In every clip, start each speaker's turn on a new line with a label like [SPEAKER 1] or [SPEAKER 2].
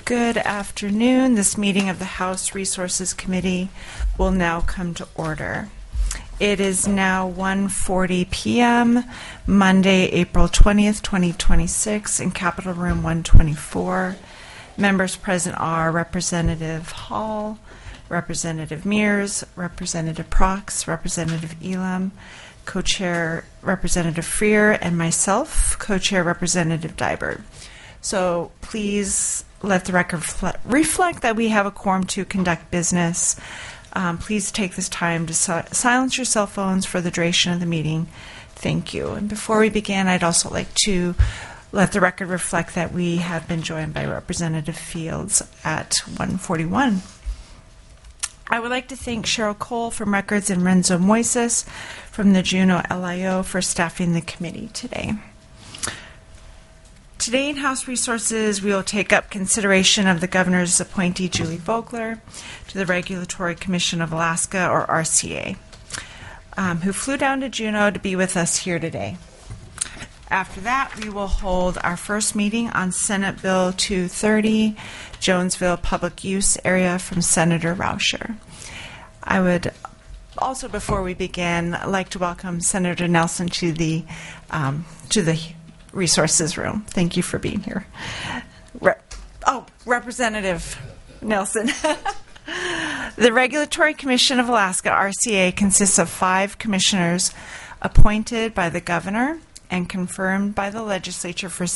[SPEAKER 1] Good afternoon. This meeting of the House Resources Committee will now come to order. It is now 1:40 p.m., Monday, April 20th, 2026, in Capitol Room 124. Members present are Representative Hall, Representative Mears, Representative Prox, Representative Elam, Co-Chair Representative Freer, and myself, Co-Chair Representative Dybert. So please let the record reflect that we have a quorum to conduct business. Please take this time to silence your cell phones for the duration of the meeting. Thank you. And before we begin, I'd also like to let the record reflect that we have been joined by Representative Fields at 1:41. I would like to thank Cheryl Cole from Records and Renzo Moises from the Juneau LIO for staffing the committee today. Today in House Resources, we will take up consideration of the Governor's appointee, Julie Vogler, to the Regulatory Commission of Alaska, or RCA, who flew down to Juneau to be with us here today. After that, we will hold our first meeting on Senate Bill 230, Jonesville Public Use Area, from Senator Rauscher. I would also, before we begin, like to welcome Senator Nelson to the Resources Room. Thank you for being here. Representative Nelson. The Regulatory Commission of Alaska, RCA, consists of 5 commissioners appointed by the governor and confirmed by the legislature for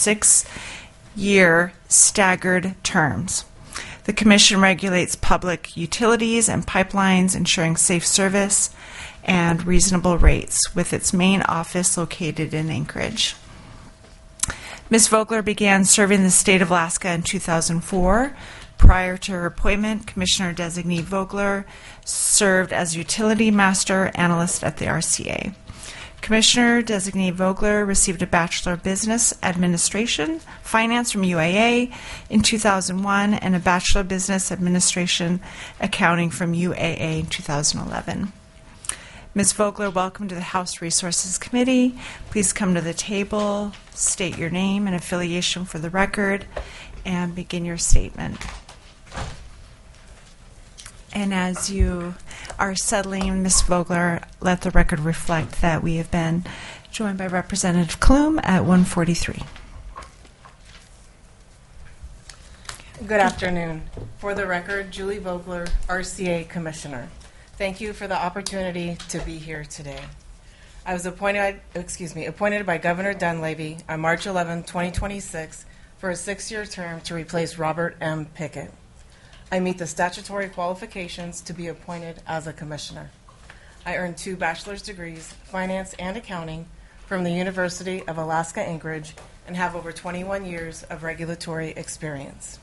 [SPEAKER 1] 6-year staggered terms. The commission regulates public utilities and pipelines, ensuring safe service and reasonable rates, with its main office located in Anchorage. Ms. Vogler began serving the state of Alaska in 2004. Prior to her appointment, Commissioner-designee Vogler served as Utility Master Analyst at the RCA. Commissioner-designee Vogler received a Bachelor of Business Administration, Finance from UAA in 2001 and a Bachelor of Business Administration, Accounting from UAA in 2011. Ms. Vogler, welcome to the House Resources Committee. Please come to the table, state your name and affiliation for the record, and begin your statement. And as you are settling, Ms. Vogler, let the record reflect that we have been joined by Representative Clume at 143.
[SPEAKER 2] Good afternoon. For the record, Julie Vogler, RCA Commissioner. Thank you for the opportunity to be here today. I was appointed by Governor Dunleavy on March 11, 2026 for a 6-year term to replace Robert M. Pickett. I meet the statutory qualifications to be appointed as a commissioner. I earned 2 bachelor's degrees, finance and accounting, from the University of Alaska Anchorage and have over 21 years of regulatory experience.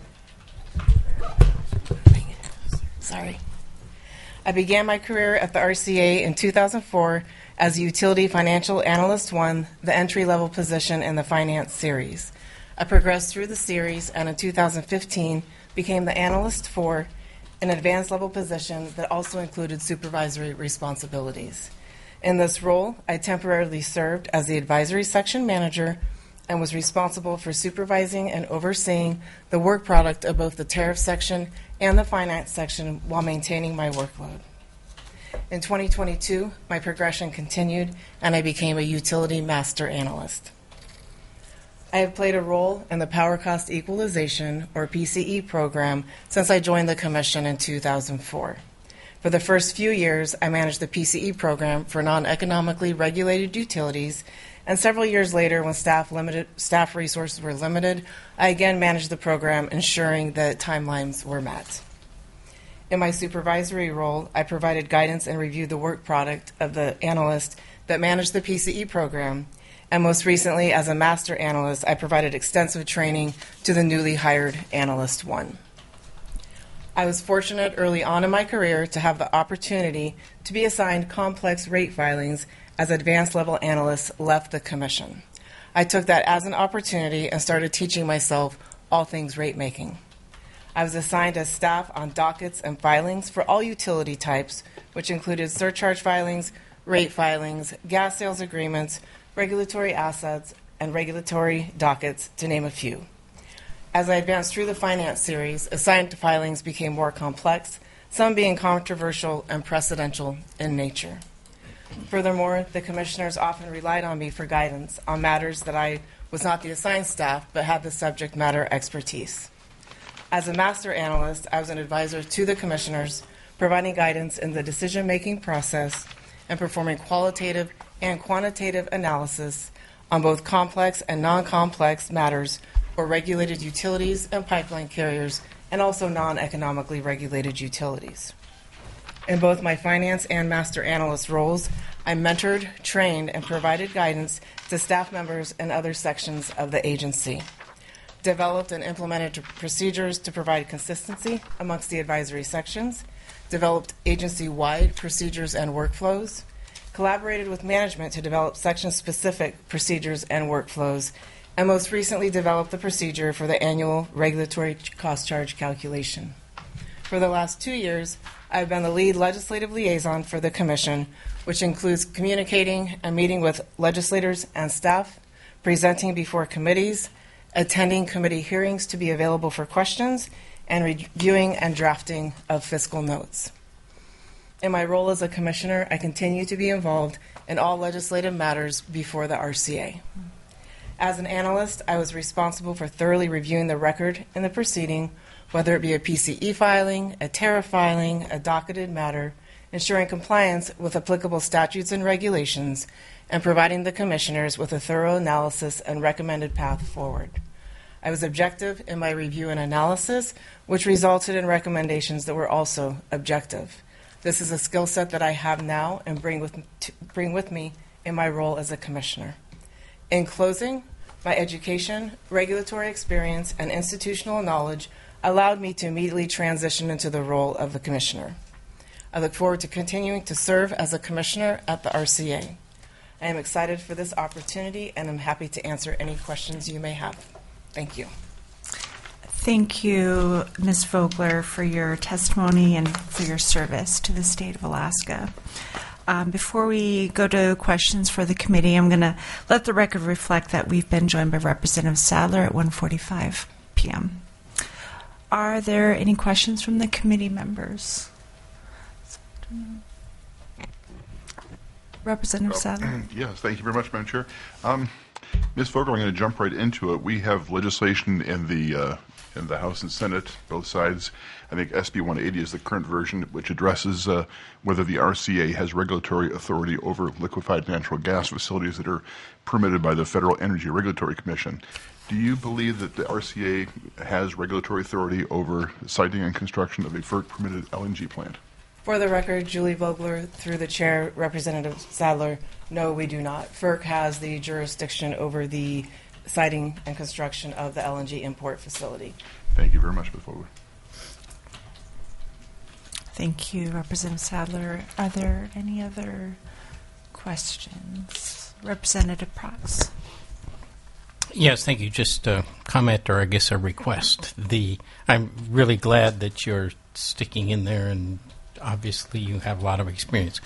[SPEAKER 2] I began my career at the RCA in 2004 as Utility Financial Analyst 1, the entry-level position in the Finance Series. I progressed through the series and in 2015 became the Analyst 4, an advanced level position that also included supervisory responsibilities. In this role, I temporarily served as the Advisory Section Manager and was responsible for supervising and overseeing the work product of both the Tariff Section and the Finance Section while maintaining my workload. In 2022, my progression continued and I became a Utility Master Analyst. I have played a role in the Power Cost Equalization, or PCE, program since I joined the Commission in 2004. For the first few years, I managed the PCE program for non-economically regulated utilities, and several years later, when staff resources were limited, I again managed the program, ensuring that timelines were met. In my supervisory role, I provided guidance and reviewed the work product of the analyst that managed the PCE program, and most recently, as a master analyst, I provided extensive training to the newly hired Analyst 1. I was fortunate early on in my career to have the opportunity to be assigned complex rate filings as advanced level analysts left the Commission. I took that as an opportunity and started teaching myself all things rate making. I was assigned as staff on dockets and filings for all utility types, which included surcharge filings, rate filings, gas sales agreements, regulatory assets, and regulatory dockets, to name a few. As I advanced through the finance series, assigned filings became more complex, some being controversial and precedential in nature. Furthermore, the commissioners often relied on me for guidance on matters that I was not the assigned staff but had the subject matter expertise. As a master analyst, I was an advisor to the commissioners, providing guidance in the decision-making process and performing qualitative and quantitative analysis on both complex and non-complex matters for regulated utilities and pipeline carriers, and also non-economically regulated utilities. In both my finance and master analyst roles, I mentored, trained, and provided guidance to staff members in other sections of the agency, developed and implemented procedures to provide consistency amongst the advisory sections, developed agency-wide procedures and workflows, collaborated with management to develop section-specific procedures and workflows, and most recently developed the procedure for the annual regulatory cost charge calculation. For the last 2 years, I've been the lead legislative liaison for the Commission, which includes communicating and meeting with legislators and staff, presenting before committees, attending committee hearings to be available for questions, and reviewing and drafting of fiscal notes. In my role as a commissioner, I continue to be involved in all legislative matters before the RCA. As an analyst, I was responsible for thoroughly reviewing the record in the proceeding, whether it be a PCE filing, a tariff filing, a docketed matter, ensuring compliance with applicable statutes and regulations, and providing the commissioners with a thorough analysis and recommended path forward. I was objective in my review and analysis, which resulted in recommendations that were also objective. This is a skill set that I have now and bring with me in my role as a commissioner. In closing, my education, regulatory experience, and institutional knowledge allowed me to immediately transition into the role of the commissioner. I look forward to continuing to serve as a commissioner at the RCA. I am excited for this opportunity and am happy to answer any questions you may have. Thank you.
[SPEAKER 1] Thank you, Ms. Vogler, for your testimony and for your service to the state of Alaska. Before we go to questions for the committee, I'm going to let the record reflect that we've been joined by Representative Sadler at 1:45 p.m. Are there any questions from the committee members? Representative Sadler.
[SPEAKER 3] Yes, thank you very much, Madam Chair. Ms. Vogel, I'm going to jump right into it. We have legislation in the House and Senate, both sides. I think SB 180 is the current version, which addresses whether the RCA has regulatory authority over liquefied natural gas facilities that are permitted by the Federal Energy Regulatory Commission. Do you believe that the RCA has regulatory authority over siting and construction of a FERC-permitted LNG plant?
[SPEAKER 2] For the record, Julie Vogler, through the chair, Representative Sadler, no, we do not. FERC has the jurisdiction over the siting and construction of the LNG import facility.
[SPEAKER 3] Thank you very much, Ms. Vogler.
[SPEAKER 1] Thank you, Representative Sadler. Are there any other questions? Representative Prox.
[SPEAKER 4] Yes, thank you. Just a comment, or I guess a request. I'm really glad that you're sticking in there, and obviously you have a lot of experience.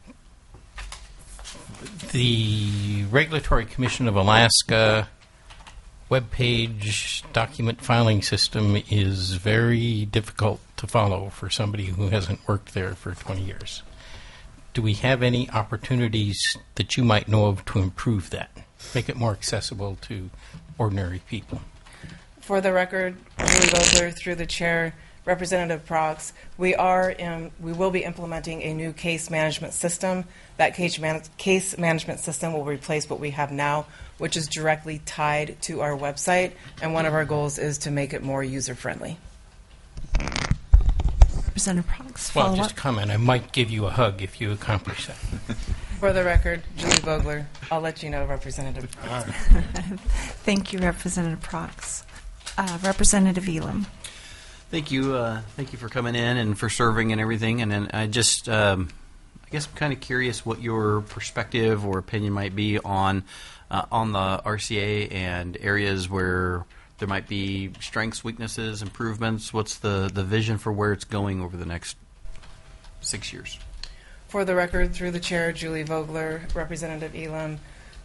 [SPEAKER 4] The Regulatory Commission of Alaska webpage document filing system is very difficult to follow for somebody who hasn't worked there for 20 years. Do we have any opportunities that you might know of to improve that, make it more accessible to ordinary people?
[SPEAKER 2] For the record, Julie Vogler, through the chair, Representative Prox, we will be implementing a new case management system. That case management system will replace what we have now, which is directly tied to our website, and one of our goals is to make it more user-friendly.
[SPEAKER 1] Representative Prox,
[SPEAKER 4] Well,
[SPEAKER 1] follow
[SPEAKER 4] just
[SPEAKER 1] up.
[SPEAKER 4] a comment. I might give you a hug if you accomplish that.
[SPEAKER 2] For the record, Julie Vogler, I'll let you know, Representative Prox.
[SPEAKER 1] Thank you, Representative Prox. Representative Elam.
[SPEAKER 5] Thank you. Thank you for coming in and for serving and everything. And then I just, I guess I'm kind of curious what your perspective or opinion might be on the RCA and areas where there might be strengths, weaknesses, improvements. What's the vision for where it's going over the next 6 years?
[SPEAKER 2] For the record, through the chair, Julie Vogler, Representative Elam,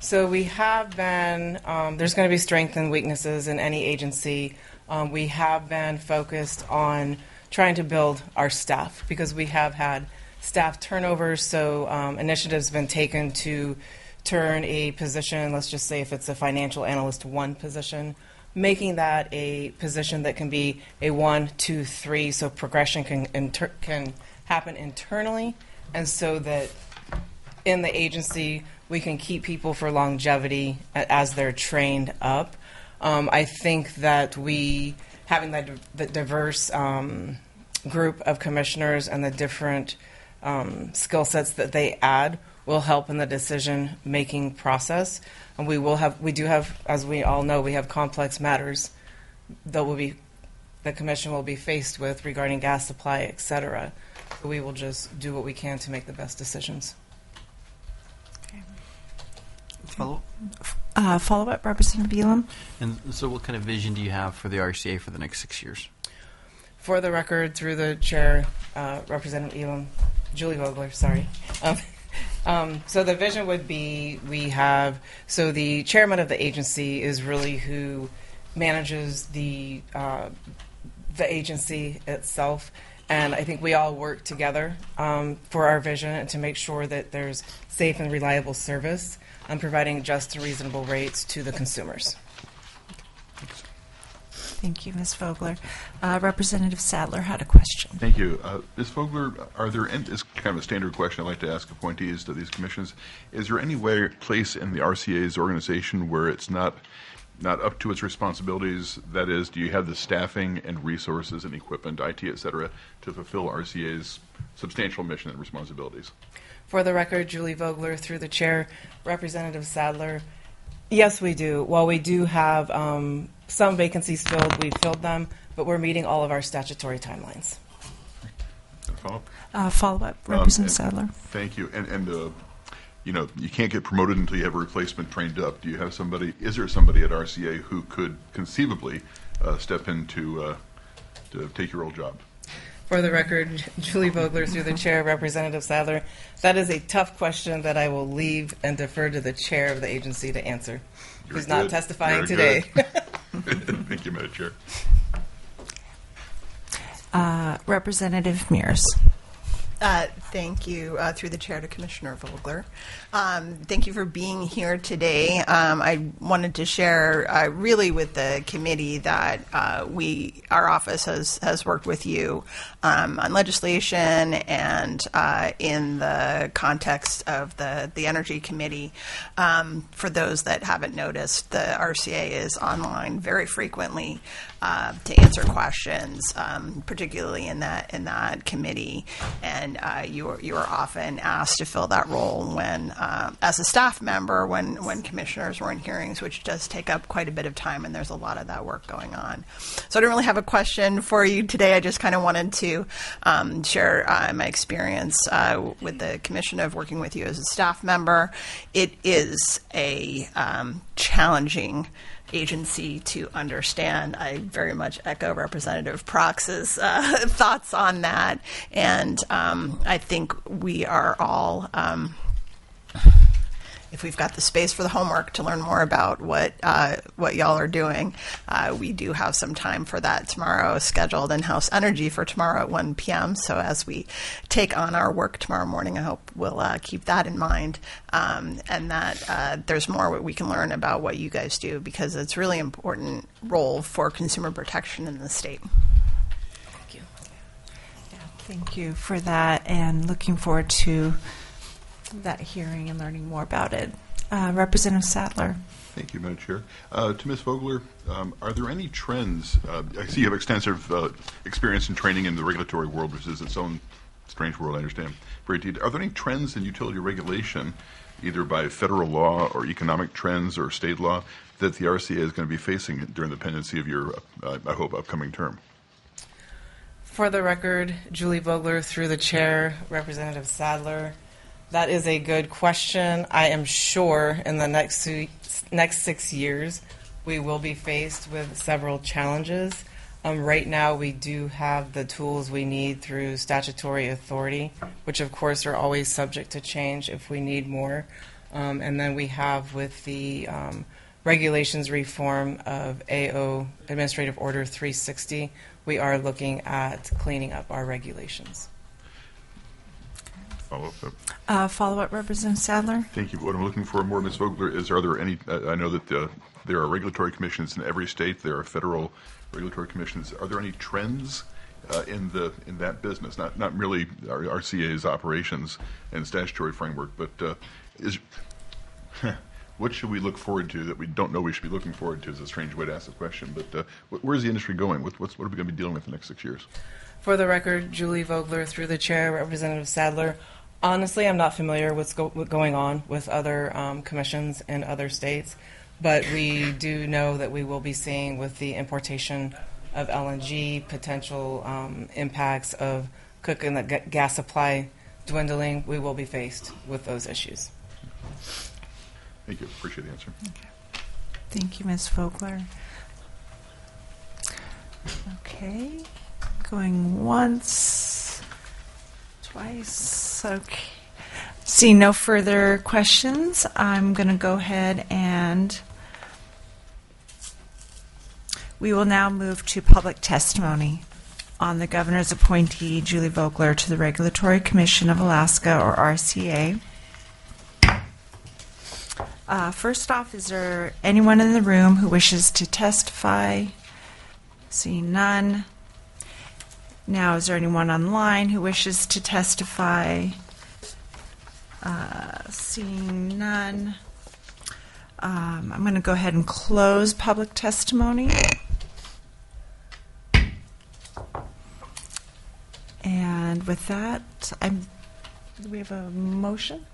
[SPEAKER 2] So we have been, there's going to be strengths and weaknesses in any agency. We have been focused on trying to build our staff because we have had staff turnover. So initiatives have been taken to turn a position, let's just say if it's a financial analyst 1 position, making that a position that can be a 1, 2, 3, so progression can happen internally, and so that in the agency we can keep people for longevity as they're trained up. I think that we, having the diverse group of commissioners and the different skill sets that they add will help in the decision-making process. And we do have, as we all know, we have complex matters that the commission will be faced with regarding gas supply, et cetera. So we will just do what we can to make the best decisions.
[SPEAKER 5] Follow-up?
[SPEAKER 1] Follow-up, Representative Elam.
[SPEAKER 5] And so what kind of vision do you have for the RCA for the next 6 years?
[SPEAKER 2] For the record, through the chair, Representative Elam, Julie Vogler, sorry. So the vision would be so the chairman of the agency is really who manages the agency itself. And I think we all work together for our vision and to make sure that there's safe and reliable service and providing just and reasonable rates to the consumers.
[SPEAKER 1] Thank you, Ms. Vogler. Representative Sadler had a question.
[SPEAKER 3] Thank you. Ms. Vogler, it's kind of a standard question I like to ask appointees to these commissions. Is there any place in the RCA's organization where it's not up to its responsibilities? That is, do you have the staffing and resources and equipment, IT, et cetera, to fulfill RCA's substantial mission and responsibilities?
[SPEAKER 2] For the record, Julie Vogler, through the chair, Representative Sadler, yes, we do. While we do have some vacancies filled, we filled them, but we're meeting all of our statutory timelines.
[SPEAKER 3] Follow-up?
[SPEAKER 1] Follow-up, Representative Sadler.
[SPEAKER 3] Thank you. And you can't get promoted until you have a replacement trained up. Do you have somebody? Is there somebody at RCA who could conceivably step in to take your old job?
[SPEAKER 2] For the record, Julie Vogler, through the chair, Representative Sadler, that is a tough question that I will leave and defer to the chair of the agency to answer, who's not testifying today.
[SPEAKER 3] Thank you, Madam Chair.
[SPEAKER 1] Representative Mears.
[SPEAKER 6] Thank you, through the chair, to Commissioner Vogler. Thank you for being here today. I wanted to share really with the committee that our office has worked with you on legislation and in the context of the Energy Committee. For those that haven't noticed, the RCA is online very frequently to answer questions, particularly in that committee. And you are often asked to fill that role when, as a staff member, when commissioners were in hearings, which does take up quite a bit of time, and there's a lot of that work going on. So I don't really have a question for you today. I just kind of wanted to share my experience with the commission of working with you as a staff member. It is a challenging agency to understand. I very much echo Representative Prox's thoughts on that, and I think we are all, if we've got the space for the homework to learn more about what y'all are doing, we do have some time for that tomorrow, scheduled in House Energy for tomorrow at 1 p.m. So as we take on our work tomorrow morning, I hope we'll keep that in mind, and that there's more we can learn about what you guys do, because it's a really important role for consumer protection in the state.
[SPEAKER 2] Thank you.
[SPEAKER 1] Yeah, thank you for that, and looking forward to that hearing and learning more about it. Representative Sadler.
[SPEAKER 3] Thank you, Madam Chair. To Ms. Vogler, are there any trends? I see you have extensive experience and training in the regulatory world, which is its own strange world, I understand. Are there any trends in utility regulation, either by federal law or economic trends or state law, that the RCA is going to be facing during the pendency of your, I hope, upcoming term?
[SPEAKER 2] For the record, Julie Vogler, through the chair, Representative Sadler, that is a good question. I am sure in the next 6 years we will be faced with several challenges. Right now we do have the tools we need through statutory authority, which of course are always subject to change if we need more. And then we have with the regulations reform of AO Administrative Order 360, we are looking at cleaning up our regulations.
[SPEAKER 1] Follow-up, Representative Sadler?
[SPEAKER 3] Thank you. What I'm looking for more, Ms. Vogler, is are there any, I know that there are regulatory commissions in every state. There are federal regulatory commissions. Are there any trends in that business? Not merely our RCA's operations and statutory framework, but what should we look forward to that we don't know we should be looking forward to? Is a strange way to ask the question, but where's the industry going? What are we going to be dealing with the next 6 years?
[SPEAKER 2] For the record, Julie Vogler, through the chair, Representative Sadler. Honestly, I'm not familiar with what's going on with other commissions in other states, but we do know that we will be seeing with the importation of LNG potential impacts of cooking the gas supply dwindling. We will be faced with those issues.
[SPEAKER 3] Thank you. Appreciate the answer.
[SPEAKER 1] Okay. Thank you, Ms. Vogler. Okay. Going once, twice. Okay. Seeing no further questions, I'm going to go ahead and we will now move to public testimony on the governor's appointee, Julie Vogler, to the Regulatory Commission of Alaska, or RCA. First off, is there anyone in the room who wishes to testify? Seeing none. Now, is there anyone online who wishes to testify? Seeing none. I'm going to go ahead and close public testimony. And with that, do we have a motion?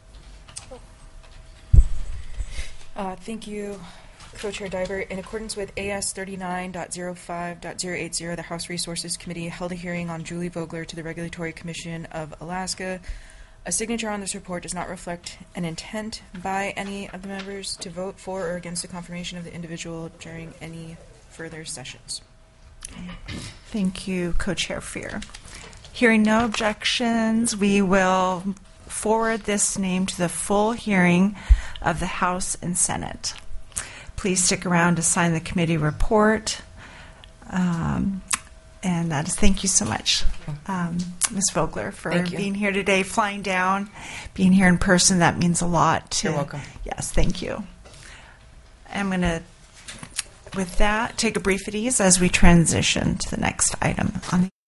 [SPEAKER 7] Thank you, Co-Chair Diver. In accordance with AS 39.05.080, the House Resources Committee held a hearing on Julie Vogler to the Regulatory Commission of Alaska. A signature on this report does not reflect an intent by any of the members to vote for or against the confirmation of the individual during any further sessions.
[SPEAKER 1] Thank you, Co-Chair Fear. Hearing no objections, we will forward this name to the full hearing of the House and Senate. Please stick around to sign the committee report. And that is, thank you so much, Ms. Vogler, for being here today, flying down, being here in person. That means a lot.
[SPEAKER 2] You're welcome.
[SPEAKER 1] Yes, thank you. I'm going to, with that, take a brief at ease as we transition to the next item on the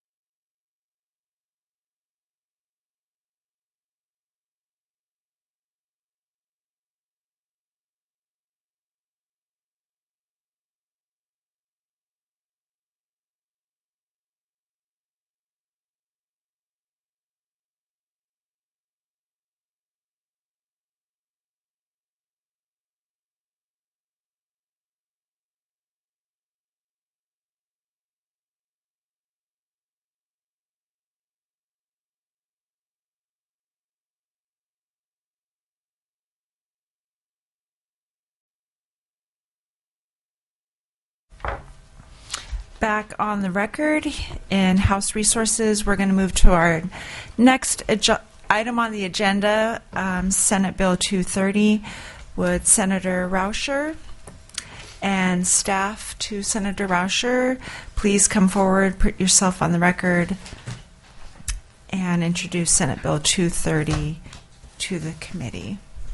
[SPEAKER 1] back on the record in House Resources. We're going to move to our next item on the agenda, Senate Bill 230. Would Senator Rauscher and staff to Senator Rauscher please come forward, put yourself on the record, and introduce Senate Bill 230 to the committee.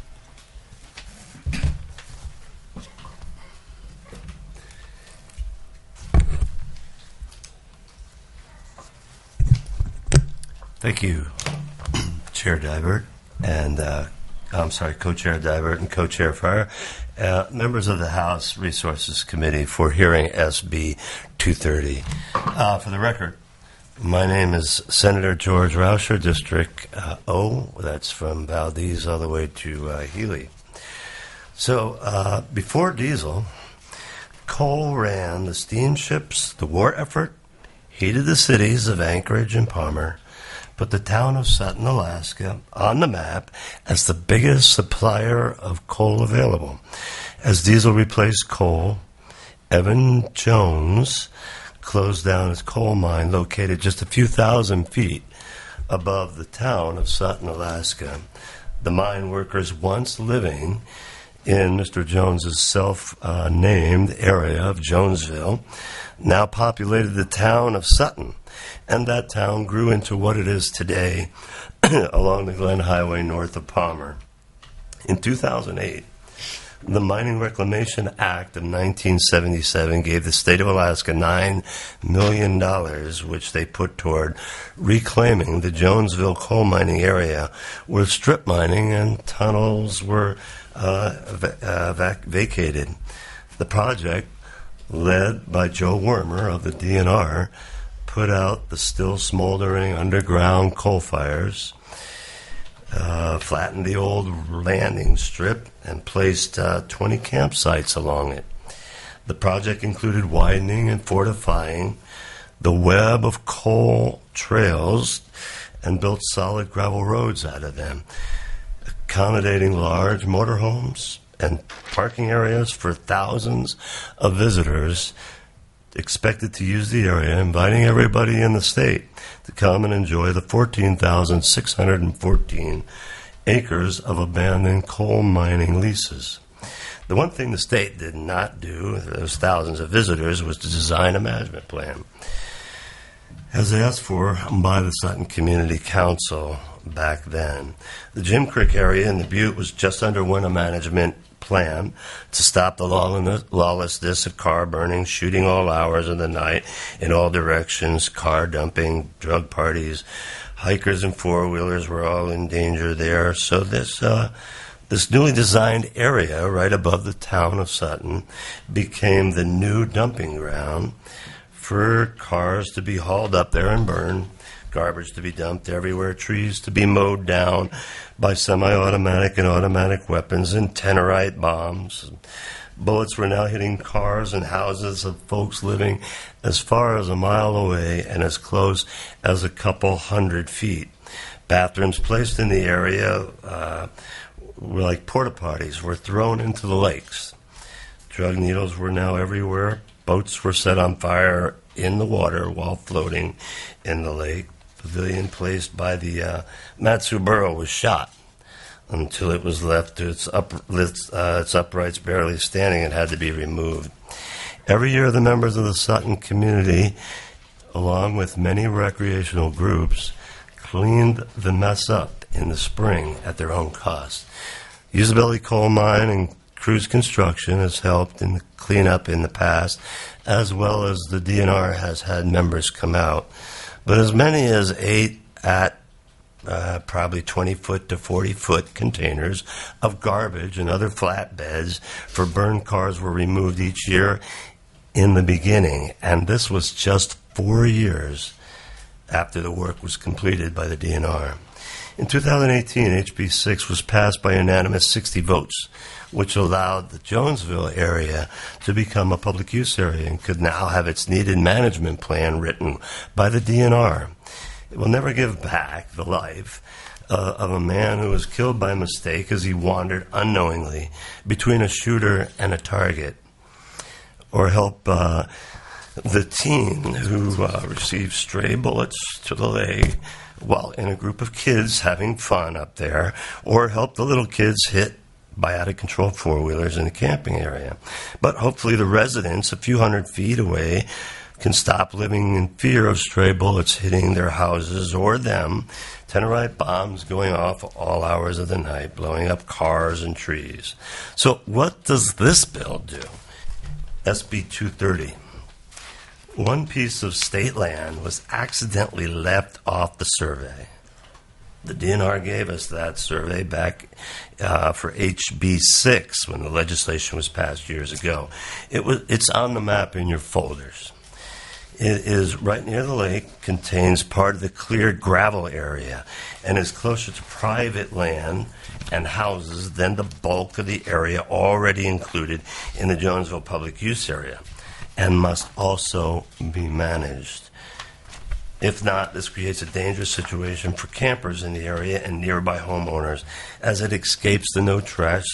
[SPEAKER 8] Thank you, Chair Divert, and Co-Chair Divert and Co-Chair Farr, members of the House Resources Committee for hearing SB 230. For the record, my name is Senator George Rauscher, District O. That's from Valdez all the way to Healy. So before diesel, coal ran the steamships, the war effort, heated the cities of Anchorage and Palmer, put the town of Sutton, Alaska, on the map as the biggest supplier of coal available. As diesel replaced coal, Evan Jones closed down his coal mine located just a few thousand feet above the town of Sutton, Alaska. The mine workers once living in Mr. Jones's self-named area of Jonesville now populated the town of Sutton, and that town grew into what it is today along the Glen Highway north of Palmer. In 2008, the Mining Reclamation Act of 1977 gave the state of Alaska $9 million, which they put toward reclaiming the Jonesville coal mining area, where strip mining and tunnels were vacated. The project, led by Joe Wormer of the DNR, put out the still smoldering underground coal fires, flattened the old landing strip, and placed 20 campsites along it. The project included widening and fortifying the web of coal trails and built solid gravel roads out of them, accommodating large motorhomes and parking areas for thousands of visitors expected to use the area, inviting everybody in the state to come and enjoy the 14,614 acres of abandoned coal mining leases. The one thing the state did not do, those thousands of visitors, was to design a management plan, as asked for by the Sutton Community Council back then. The Jim Creek area in the Butte was just underwent a management plan to stop the lawlessness of car burning, shooting all hours of the night in all directions, car dumping, drug parties. Hikers and four-wheelers were all in danger there. So this newly designed area right above the town of Sutton became the new dumping ground for cars to be hauled up there and burned, garbage to be dumped everywhere, trees to be mowed down by semi-automatic and automatic weapons and Tenorite bombs. Bullets were now hitting cars and houses of folks living as far as a mile away and as close as a couple 100 feet. Bathrooms placed in the area were like porta potties, were thrown into the lakes. Drug needles were now everywhere. Boats were set on fire in the water while floating in the lake. Pavilion placed by the Matsuboro was shot until it was left to its uprights barely standing and had to be removed. Every year, the members of the Sutton community, along with many recreational groups, cleaned the mess up in the spring at their own cost. Usability Coal Mine and Cruise Construction has helped in the cleanup in the past, as well as the DNR has had members come out. But as many as 8 at probably 20-foot to 40-foot containers of garbage and other flatbeds for burned cars were removed each year in the beginning, and this was just 4 years after the work was completed by the DNR. In 2018, HB 6 was passed by unanimous 60 votes, which allowed the Jonesville area to become a public use area and could now have its needed management plan written by the DNR. It will never give back the life of a man who was killed by mistake as he wandered unknowingly between a shooter and a target, or help the teen who received stray bullets to the leg while in a group of kids having fun up there, or help the little kids hit by out-of-control four-wheelers in a camping area. But hopefully the residents a few hundred feet away can stop living in fear of stray bullets hitting their houses or them, Tenorite bombs going off all hours of the night, blowing up cars and trees. So what does this bill do? SB 230. One piece of state land was accidentally left off the survey. The DNR gave us that survey back for HB 6 when the legislation was passed years ago. It's on the map in your folders. It is right near the lake, contains part of the cleared gravel area, and is closer to private land and houses than the bulk of the area already included in the Jonesville public use area, and must also be managed. If not, this creates a dangerous situation for campers in the area and nearby homeowners, as it escapes the no trash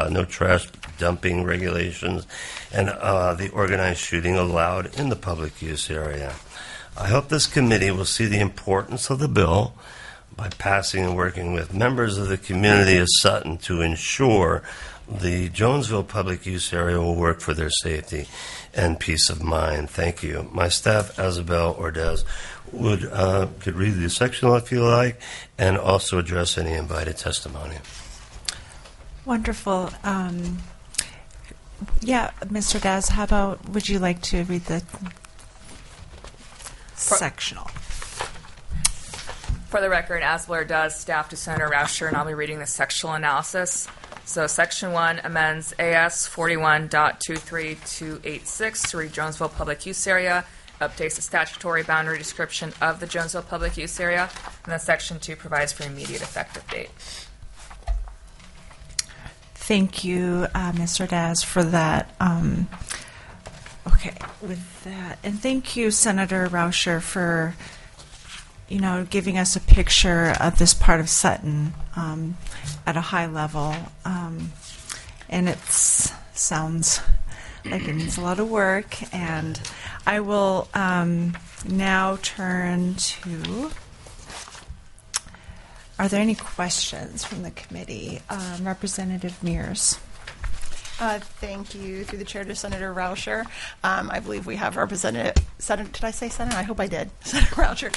[SPEAKER 8] dumping regulations and the organized shooting allowed in the public use area. I hope this committee will see the importance of the bill by passing and working with members of the community of Sutton to ensure the Jonesville public use area will work for their safety and peace of mind. Thank you. My staff, Isabel Ordez, could read the sectional if you like, and also address any invited testimony.
[SPEAKER 1] Wonderful. Yeah, Mr. Daz, how about, would you like to read the sectional?
[SPEAKER 9] For the record, as Blair does, staff to Senator Rauscher, and I'll be reading the sectional analysis. So Section 1 amends AS 41.23286 to read Jonesville Public Use Area, updates the statutory boundary description of the Jonesville Public Use Area, and then Section 2 provides for immediate effective date.
[SPEAKER 1] Thank you, Mr. Daz, for that. Okay, with that, and thank you, Senator Rauscher, for giving us a picture of this part of Sutton at a high level, and it sounds like it needs a lot of work. And I will now turn to. Are there any questions from the committee? Representative Mears.
[SPEAKER 6] Thank you. Through the chair to Senator Rauscher. I believe we have Representative. Did I say Senator? I hope I did. Senator Rauscher.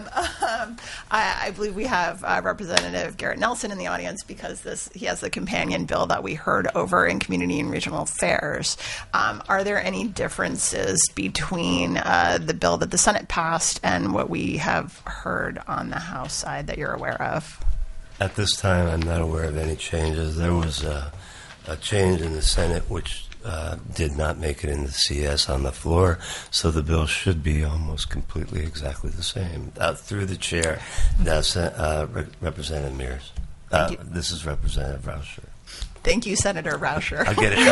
[SPEAKER 6] I believe we have Representative Garrett Nelson in the audience because he has the companion bill that we heard over in Community and Regional Affairs. Are there any differences between the bill that the Senate passed and what we have heard on the House side that you're aware of?
[SPEAKER 8] At this time, I'm not aware of any changes. There was a change in the Senate which did not make it in the CS on the floor, so the bill should be almost completely exactly the same. Through the chair, that's Representative Mears. This is Representative Rauscher.
[SPEAKER 6] Thank you, Senator Rauscher.
[SPEAKER 8] I'll get it.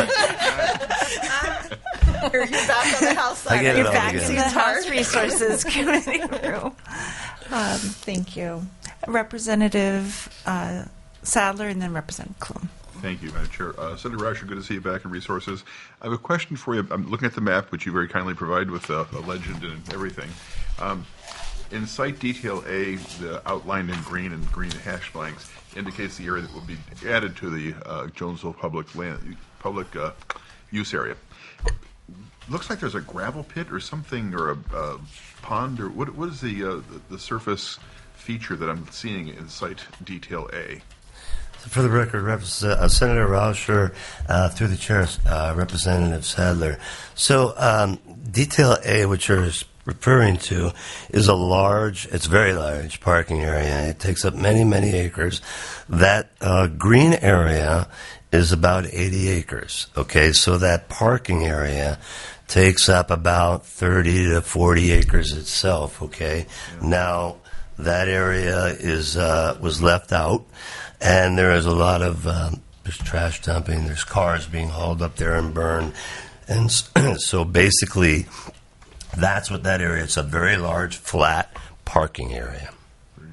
[SPEAKER 6] You're back on the House side.
[SPEAKER 8] I get it
[SPEAKER 1] You're
[SPEAKER 8] all
[SPEAKER 1] back
[SPEAKER 8] together.
[SPEAKER 1] to the House Resources Committee room. Thank you. Representative Sadler and then Representative Clune.
[SPEAKER 3] Thank you, Madam Chair. Senator Rauscher, good to see you back in Resources. I have a question for you. I'm looking at the map, which you very kindly provide with a legend and everything. In Site Detail A, the outlined in green and green hash blanks indicates the area that will be added to the Jonesville public use area. Looks like there's a gravel pit or something, or a pond, or what is the surface feature that I'm seeing in Site Detail A?
[SPEAKER 8] For the record, Senator Rauscher, through the chair, Representative Sadler. So, Detail A, which you're referring to, is it's very large parking area. It takes up many, many acres. That green area is about 80 acres. Okay, so that parking area takes up about 30 to 40 acres itself. Okay, now that area was left out. And there is a lot of there's trash dumping, there's cars being hauled up there and burned. And so basically, that's what that area is. It's a very large, flat parking area.
[SPEAKER 3] Very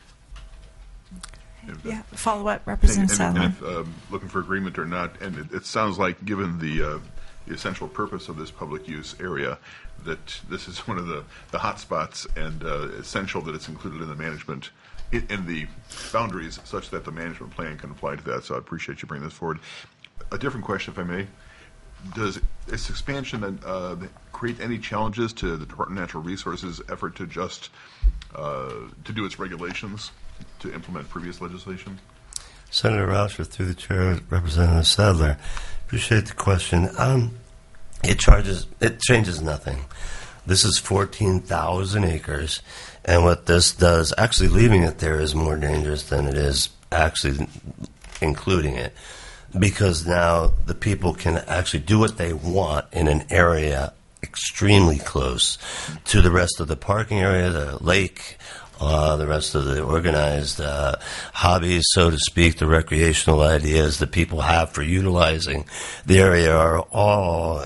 [SPEAKER 3] good.
[SPEAKER 1] Yeah, follow up, Representative Sadler.
[SPEAKER 3] And if, looking for agreement or not, and it sounds like, given the essential purpose of this public use area, that this is one of the hot spots, and essential that it's included in the management in the boundaries such that the management plan can apply to that. So I appreciate you bringing this forward. A different question, if I may. Does this expansion create any challenges to the Department of Natural Resources' effort to just to do its regulations to implement previous legislation?
[SPEAKER 8] Senator Rauscher, through the chair, Representative Sadler. Appreciate the question. It changes nothing. This is 14,000 acres, and what this does, actually leaving it there is more dangerous than it is actually including it, because now the people can actually do what they want in an area extremely close to the rest of the parking area, the lake, the rest of the organized hobbies, so to speak, the recreational ideas that people have for utilizing the area are all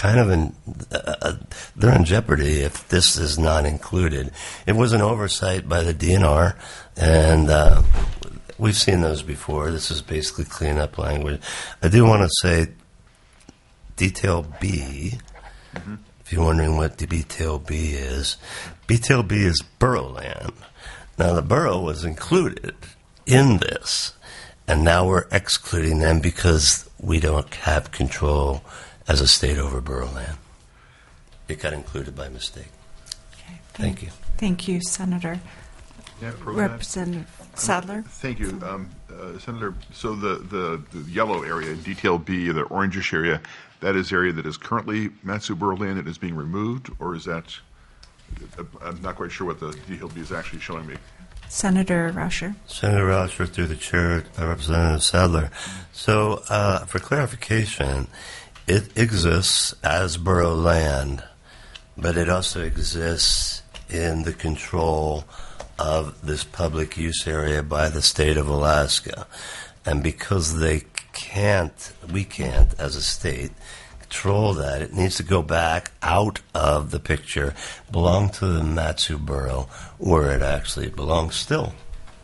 [SPEAKER 8] they're in jeopardy if this is not included. It was an oversight by the DNR, and we've seen those before. This is basically cleanup language. I do want to say Detail B, if you're wondering what the Detail B is borough land. Now, the borough was included in this, and now we're excluding them because we don't have control as a state over borough land. It got included by mistake.
[SPEAKER 1] Okay.
[SPEAKER 8] Thank you.
[SPEAKER 1] Thank you, Senator.
[SPEAKER 3] Yeah, approve that.
[SPEAKER 1] Representative Sadler.
[SPEAKER 3] Thank you, Senator. So the yellow area, detail B, the orangish area, that is area that is currently Matsu Borough land that is being removed, or is that? I'm not quite sure what the detail B is actually showing me.
[SPEAKER 1] Senator Rauscher.
[SPEAKER 8] Senator Rauscher, through the chair, Representative Sadler. So, for clarification, it exists as borough land, but it also exists in the control of this public use area by the state of Alaska. And because we can't, as a state, control that, it needs to go back out of the picture, belong to the Matsu Borough, where it actually belongs still.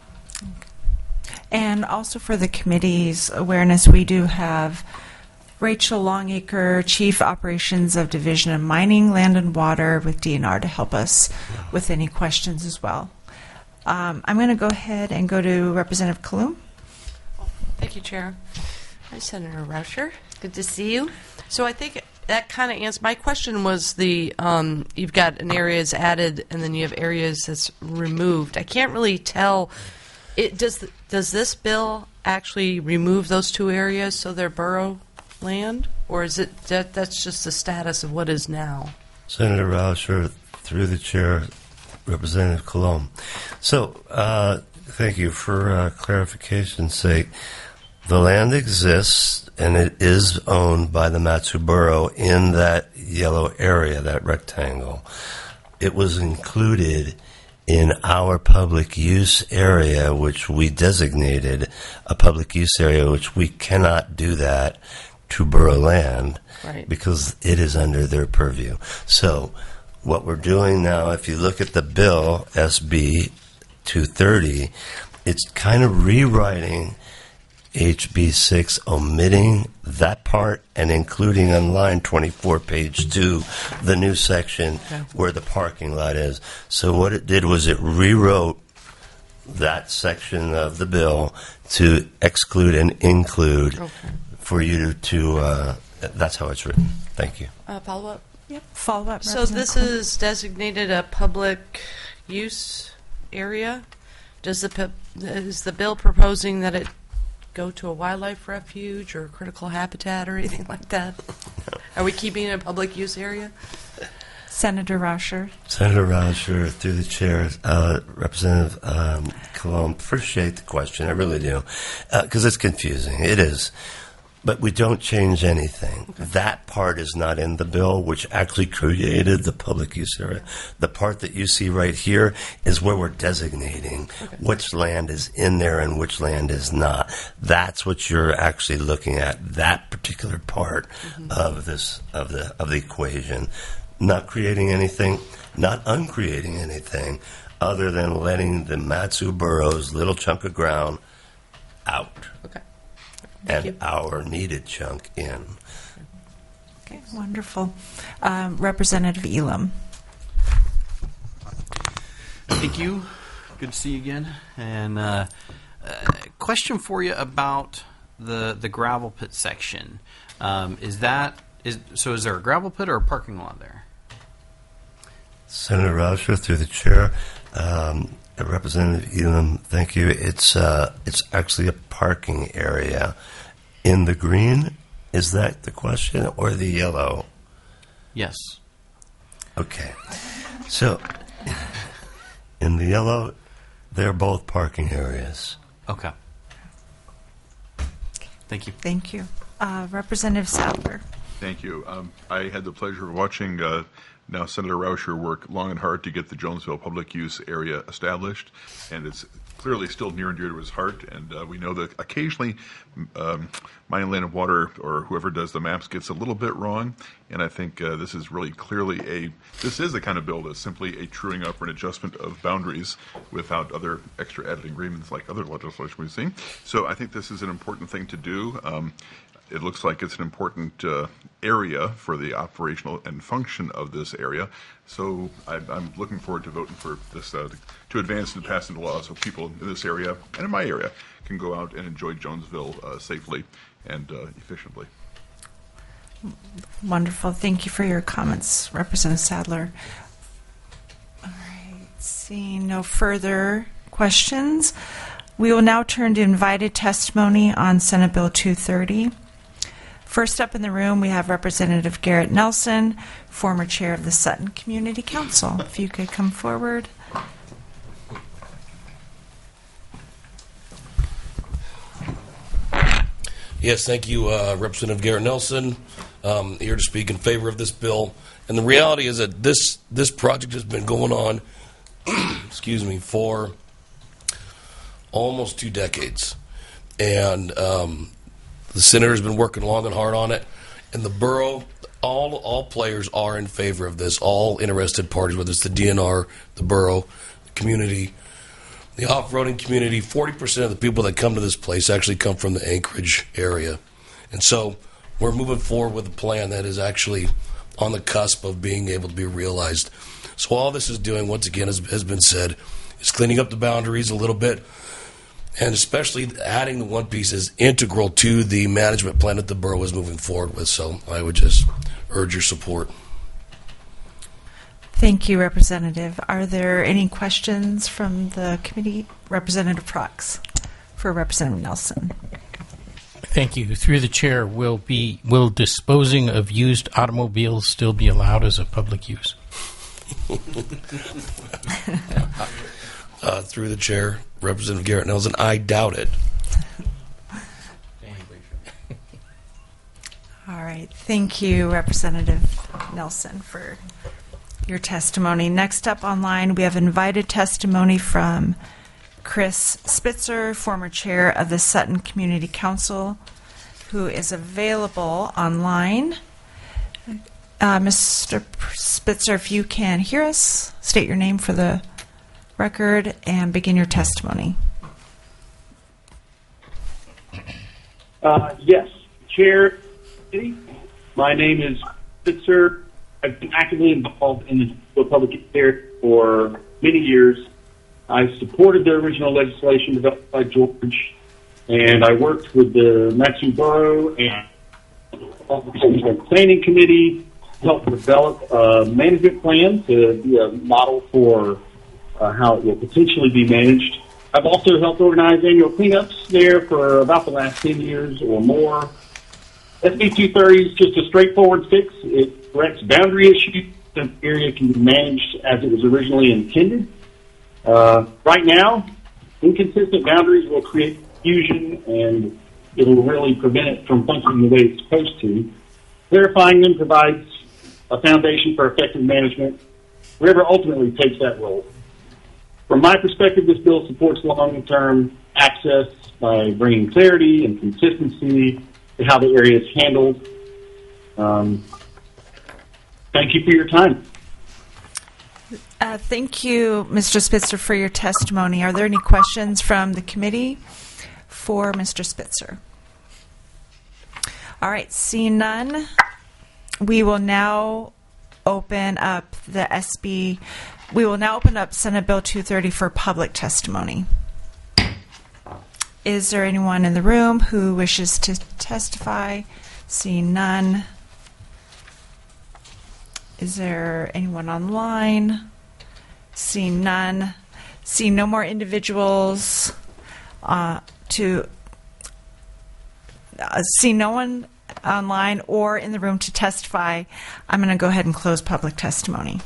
[SPEAKER 1] And also for the committee's awareness, we do have Rachel Longacre, Chief Operations of Division of Mining, Land and Water with DNR to help us with any questions as well. I'm going to go ahead and go to Representative Kalum.
[SPEAKER 10] Thank you, Chair. Hi, Senator Rauscher. Good to see you. So I think that kind of answers my question. Was the you've got an area is added and then you have areas that's removed. I can't really tell. Does this bill actually remove those two areas so they're borough land, or is it that's just the status of what is now?
[SPEAKER 8] Senator Rauscher, through the chair, Representative Colomb. So, thank you for clarification's sake. The land exists, and it is owned by the Matsu Borough in that yellow area, that rectangle. It was included in our public use area, which we designated a public use area, which we cannot do that to borough land,
[SPEAKER 10] right,
[SPEAKER 8] because it is under their purview. So what we're doing now, if you look at the bill, SB 230, it's kind of rewriting HB 6, omitting that part and including on line 24, page 2, the new section where the parking lot is. So what it did was it rewrote that section of the bill to exclude and include for you to that's how it's written. Thank you.
[SPEAKER 10] Follow up?
[SPEAKER 1] Yep. Follow up.
[SPEAKER 10] So this is designated a public use area. Is the bill proposing that it go to a wildlife refuge or critical habitat or anything like that? Are we keeping it a public use area?
[SPEAKER 1] Senator Rauscher.
[SPEAKER 8] Senator Rauscher, through the chair, Representative Colomb, appreciate the question. I really do, because it's confusing. It is. But we don't change anything. Okay. That part is not in the bill, which actually created the public use area. The part that you see right here is where we're designating which land is in there and which land is not. That's what you're actually looking at, that particular part of this of the equation. Not creating anything, not uncreating anything, other than letting the Matsu Borough's little chunk of ground out.
[SPEAKER 10] Okay.
[SPEAKER 8] And our needed chunk in.
[SPEAKER 1] Okay, wonderful. Representative Elam.
[SPEAKER 5] Thank you. Good to see you again. And question for you about the gravel pit section. Is there a gravel pit or a parking lot there?
[SPEAKER 8] Senator Rauscher, through the chair. Representative Elam, thank you. It's actually a parking area in the green. Is that the question, or the yellow?
[SPEAKER 5] Yes.
[SPEAKER 8] Okay. So, in the yellow, they're both parking areas.
[SPEAKER 5] Okay. Thank you.
[SPEAKER 1] Thank you. Representative Sadler.
[SPEAKER 3] Thank you. I had the pleasure of watching now Senator Rauscher work long and hard to get the Jonesville public use area established, and it's clearly still near and dear to his heart. And we know that occasionally Mining, Land and Water, or whoever does the maps, gets a little bit wrong. And I think this is really clearly this is the kind of bill that's simply a truing up or an adjustment of boundaries without other extra added agreements like other legislation we've seen. So I think this is an important thing to do. it looks like it's an important area for the operational and function of this area. So I'm looking forward to voting for this to advance and pass into law so people in this area and in my area can go out and enjoy Jonesville safely and efficiently.
[SPEAKER 1] Wonderful. Thank you for your comments, Representative Sadler. All right. Seeing no further questions, we will now turn to invited testimony on Senate Bill 230. First up in the room, we have Representative Garrett Nelson, former chair of the Sutton Community Council. If you could come forward.
[SPEAKER 11] Yes, thank you, Representative Garrett Nelson. Here to speak in favor of this bill. And the reality is that this project has been going on, excuse me, for almost 2 decades. And the senator has been working long and hard on it. And the borough, all players are in favor of this, all interested parties, whether it's the DNR, the borough, the community, the off-roading community. 40% of the people that come to this place actually come from the Anchorage area. And so we're moving forward with a plan that is actually on the cusp of being able to be realized. So all this is doing, once again, has been said, is cleaning up the boundaries a little bit, and especially adding the one piece is integral to the management plan that the borough is moving forward with. So I would just urge your support.
[SPEAKER 1] Thank you, Representative. Are there any questions from the committee? Representative Prox for Representative Nelson.
[SPEAKER 4] Thank you. Through the chair, will disposing of used automobiles still be allowed as a public use?
[SPEAKER 11] Through the chair, Representative Garrett Nelson, I doubt it.
[SPEAKER 1] All right. Thank you, Representative Nelson, for your testimony. Next up online, we have invited testimony from Chris Spitzer, former chair of the Sutton Community Council, who is available online. Mr. Spitzer, if you can hear us, state your name for the record and begin your testimony.
[SPEAKER 12] Yes, Chair, my name is Spitzer. I've been actively involved in the public affairs for many years. I supported the original legislation developed by George, and I worked with the Matsu Borough and the Planning Committee to help develop a management plan to be a model for how it will potentially be managed. I've also helped organize annual cleanups there for about the last 10 years or more. SB 230 is just a straightforward fix. It corrects boundary issues. The area can be managed as it was originally intended. Right now, inconsistent boundaries will create confusion, and it will really prevent it from functioning the way it's supposed to. Clarifying them provides a foundation for effective management, whoever ultimately takes that role. From my perspective, this bill supports long-term access by bringing clarity and consistency to how the area is handled. Thank you for your time.
[SPEAKER 1] Thank you, Mr. Spitzer, for your testimony. Are there any questions from the committee for Mr. Spitzer? All right, seeing none, we will now open up we will now open up Senate Bill 230 for public testimony. Is there anyone in the room who wishes to testify? Seeing none. Is there anyone online? Seeing none. Seeing no more individuals seeing no one online or in the room to testify, I'm going to go ahead and close public testimony.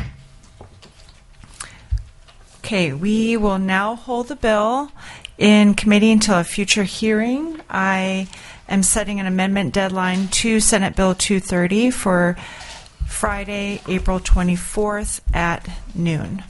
[SPEAKER 1] Okay, we will now hold the bill in committee until a future hearing. I am setting an amendment deadline to Senate Bill 230 for Friday, April 24th at noon.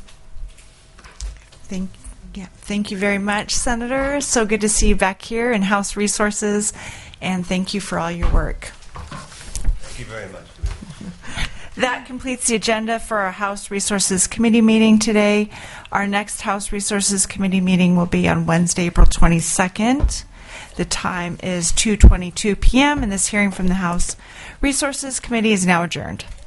[SPEAKER 1] Thank you very much, Senator. So good to see you back here in House Resources, and thank you for all your work.
[SPEAKER 8] Thank you very much.
[SPEAKER 1] That completes the agenda for our House Resources Committee meeting today. Our next House Resources Committee meeting will be on Wednesday, April 22nd. The time is 2:22 p.m., and this hearing from the House Resources Committee is now adjourned.